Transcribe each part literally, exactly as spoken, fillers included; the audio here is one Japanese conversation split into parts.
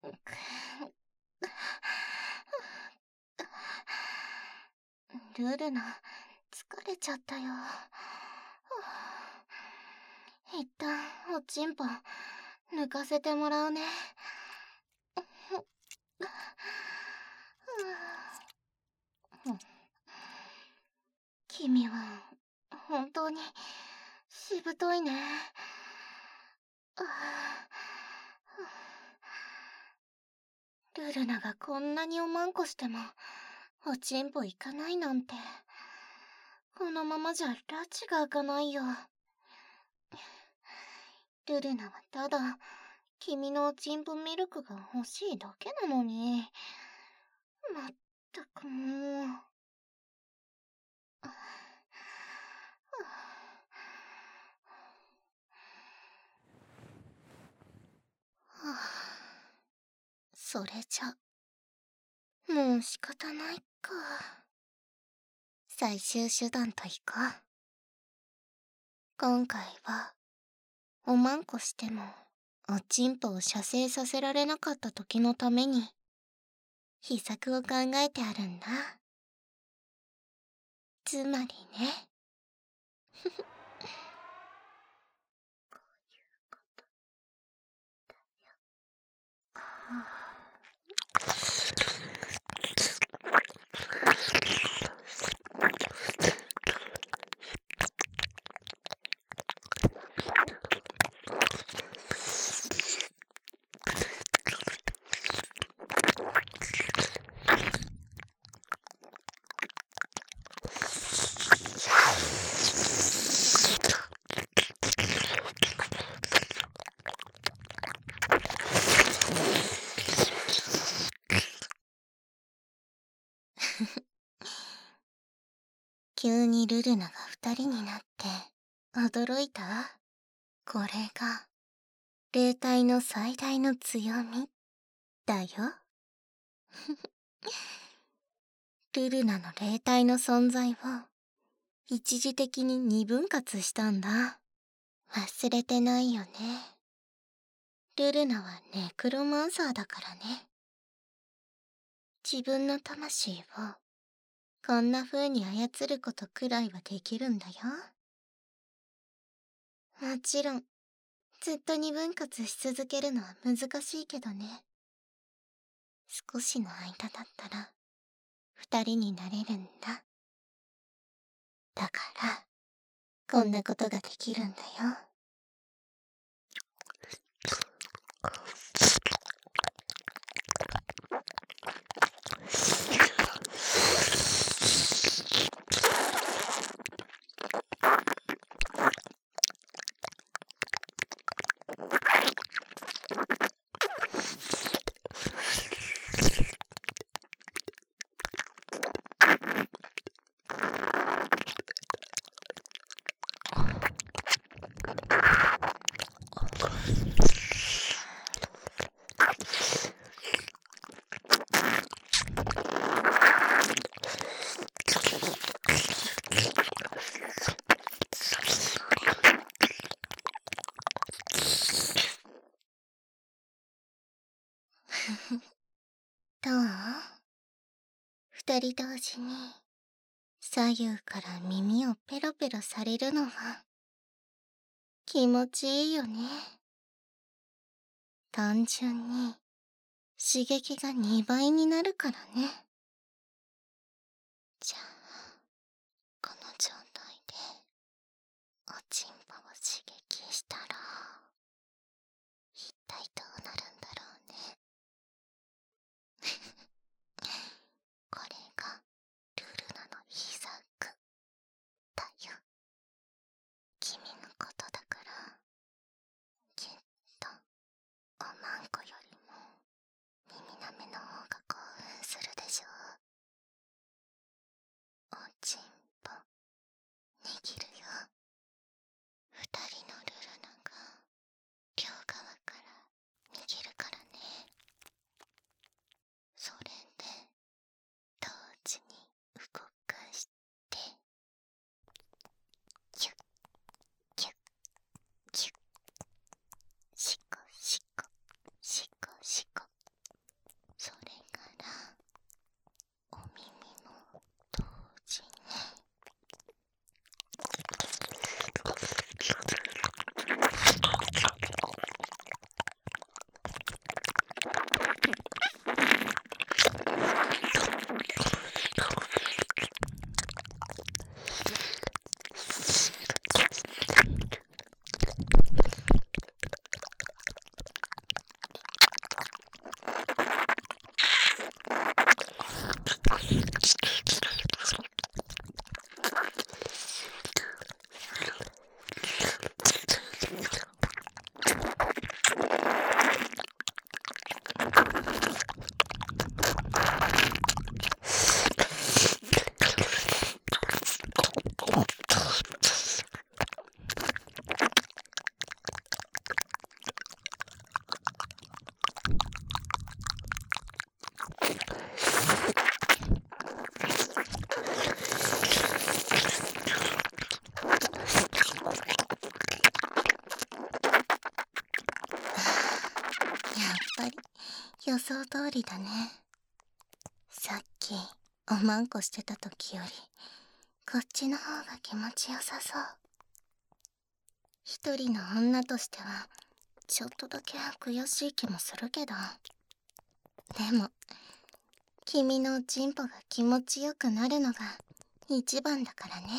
ルルナ、疲れちゃったよ。一旦おちんぽ抜かせてもらうね。君は本当にしぶといね。ルルナがこんなにおまんこしてもおちんぽいかないなんて、このままじゃ拉致が開かないよ。ルルナはただ君のおちんぽミルクが欲しいだけなのに。まったくもう。はあ、それじゃもう仕方ないか。最終手段といこう。今回はおまんこしてもおちんぽを射精させられなかった時のために秘策を考えてあるんだ。つまりね。こういうことだよ。はあ急にルルナが二人になって驚いた？これが霊体の最大の強みだよ。ルルナの霊体の存在を一時的に二分割したんだ。忘れてないよね。ルルナはネクロマンサーだからね。自分の魂をこんな風に操ることくらいはできるんだよ。もちろんずっと二分割し続けるのは難しいけどね。少しの間だったら二人になれるんだ。だからこんなことができるんだよ。どう？二人同時に左右から耳をペロペロされるのは気持ちいいよね。単純に刺激がにばいになるからね。じゃあこの状態でおちんぽを刺激したら一体どうなるんだろうね。これがルルナの秘策だよ。君のことだからきっとおまんこよりも耳なめの方が興奮するでしょう。おちんぽ握るよ。二人のルルナが両側から握るぱり予想通りだね。さっきおまんこしてた時よりこっちの方が気持ちよさそう。一人の女としてはちょっとだけ悔しい気もするけど、でも君のおちんぽが気持ちよくなるのが一番だからね。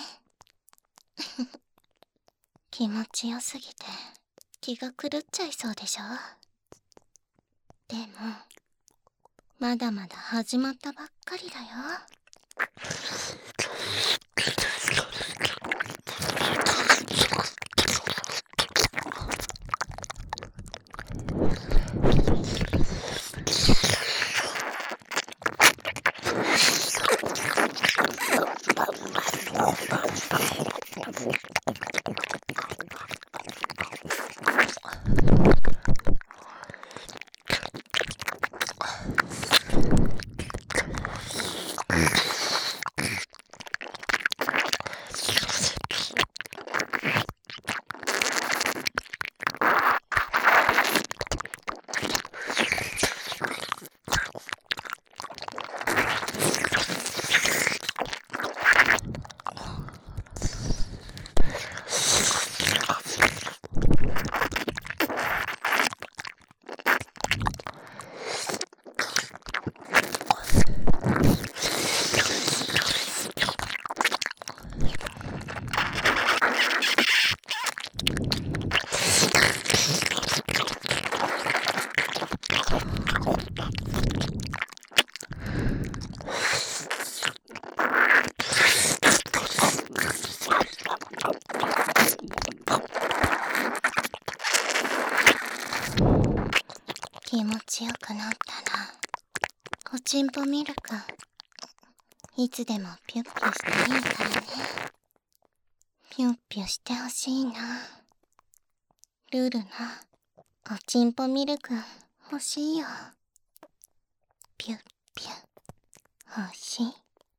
気持ちよすぎて気が狂っちゃいそうでしょ。でもまだまだ始まったばっかりだよ。気持ちよくなったらおちんぽミルクいつでもピュッピュしていいからね。ピュッピュしてほしいな。ルルナ、おちんぽミルク欲しいよ。ピュッピュ欲しい。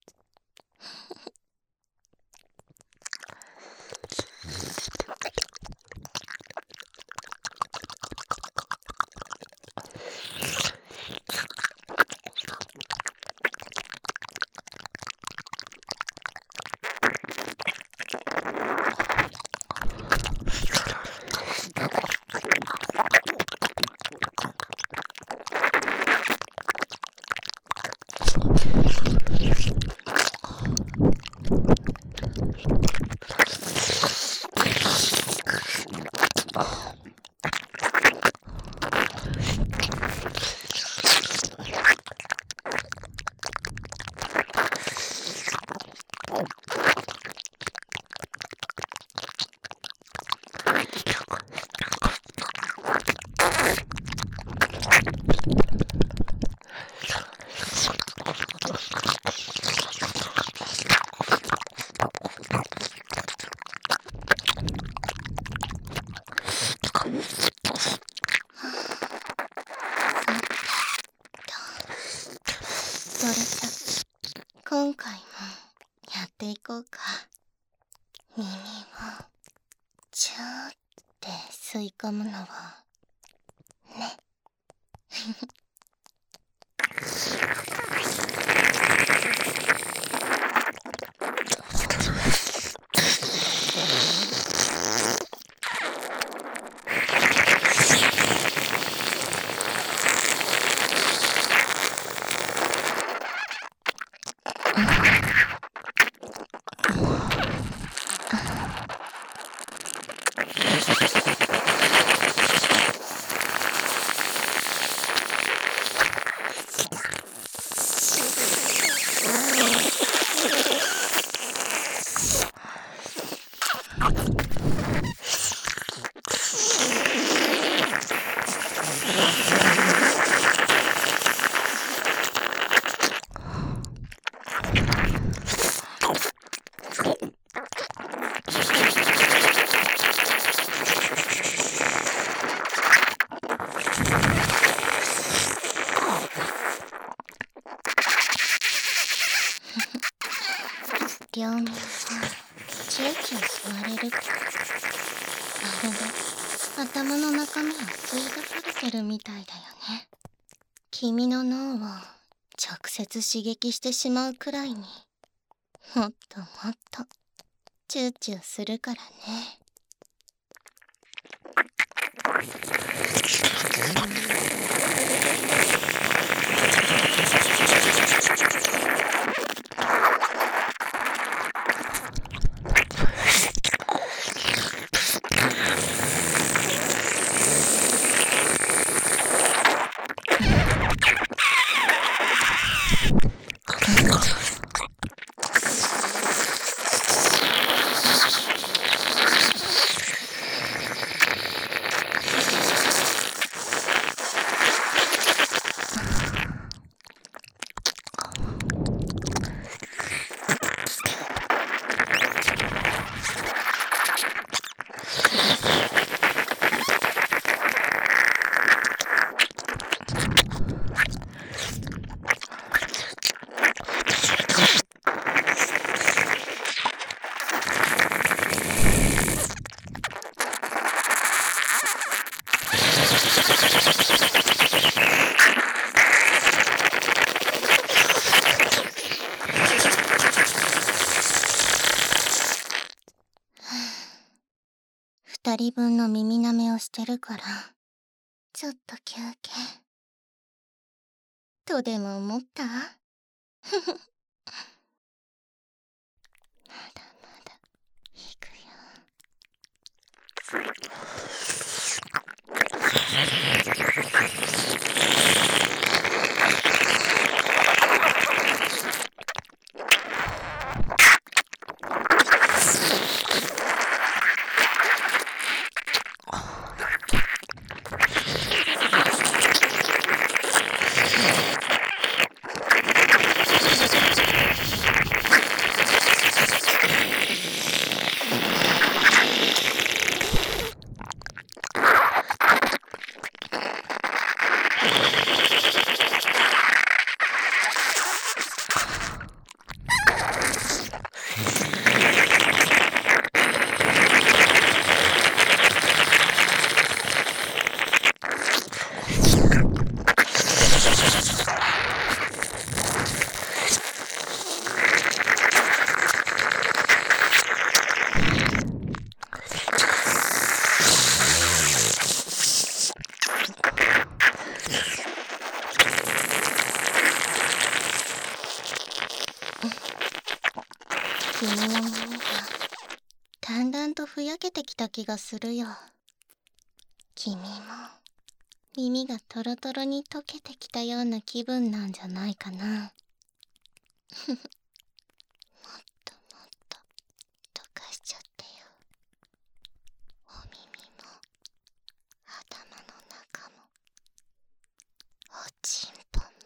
それじゃ今回もやっていこうか。耳をチューって吸い込むのをね。両面をチューチュー吸われるって、まるで頭の中身を吸い出されてるみたいだよね。 君の脳を直接刺激してしまうくらいに、もっともっとチューチューするからね。二人分の耳舐めをしてるから、ちょっと休憩。とでも思った？ふふ。まだまだ、いくよ。君の耳がだんだんとふやけてきた気がするよ。君も耳がトロトロに溶けてきたような気分なんじゃないかな。ふふ。もっともっと溶かしちゃってよ。お耳も頭の中もおちんぽも。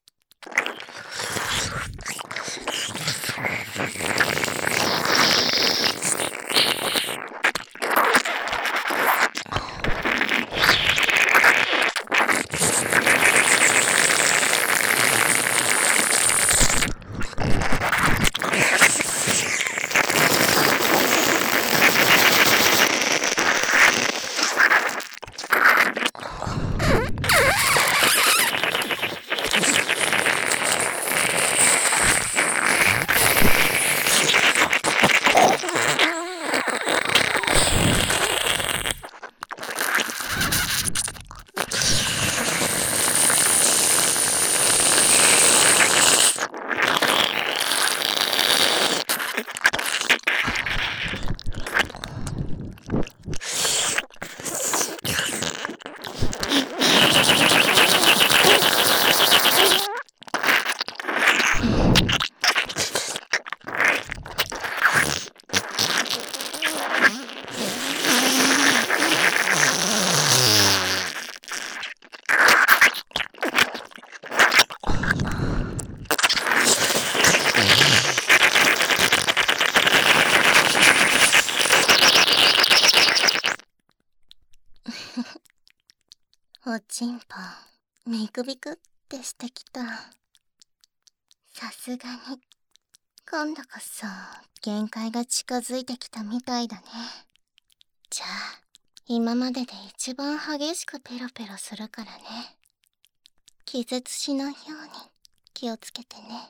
おちんぽビクビクってしてきた。さすがに今度こそ限界が近づいてきたみたいだね。じゃあ今までで一番激しくペロペロするからね。 気絶しないように気をつけてね。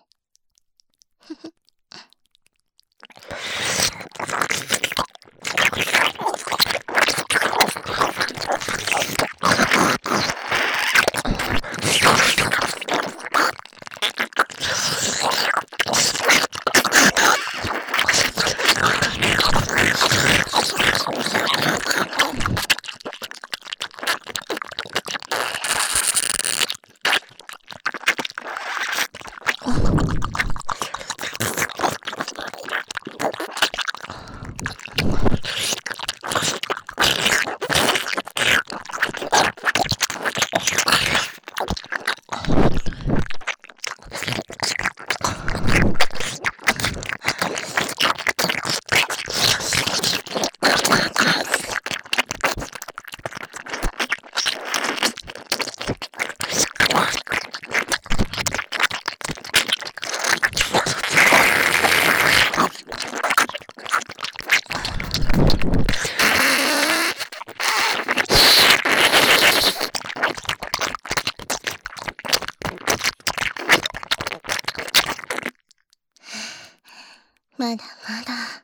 まだまだ。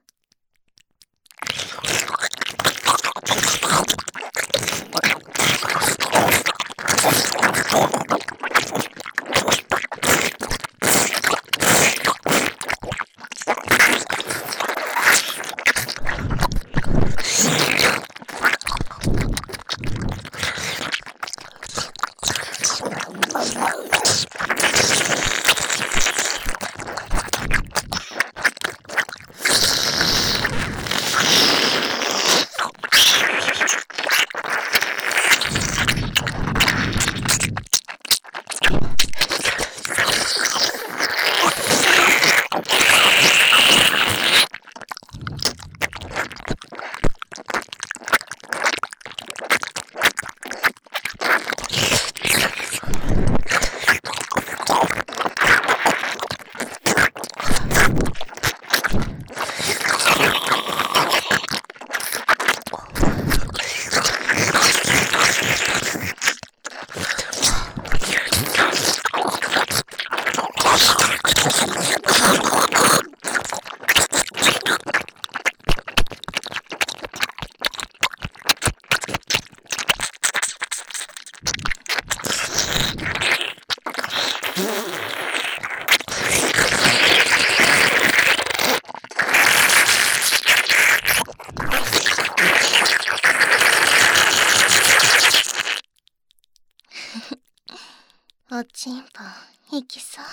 おちんぽいきそう。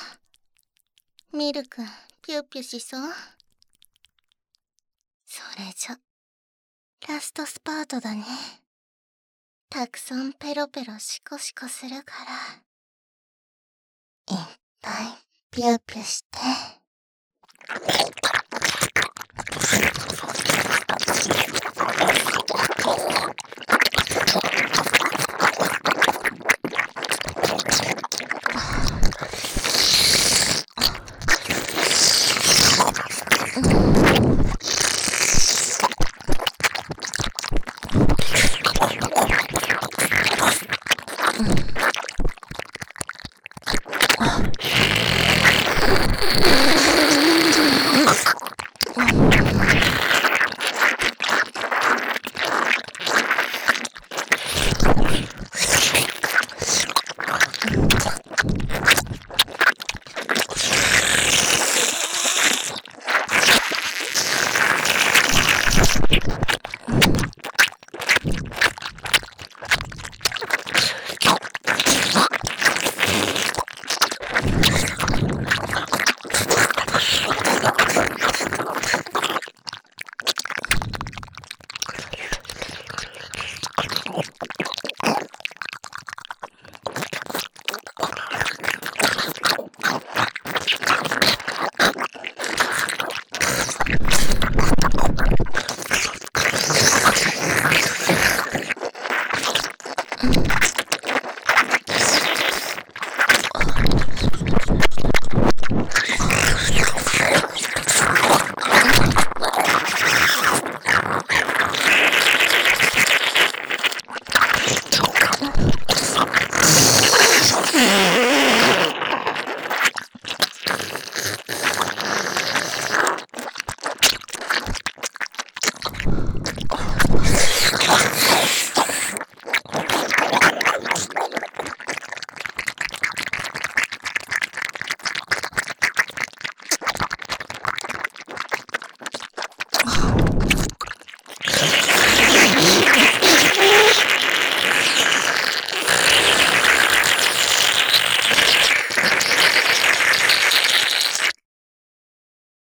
ミルクピューピュしそう。それじゃラストスパートだね。たくさんペロペロシコシコするからいっぱいピューピュして。うん。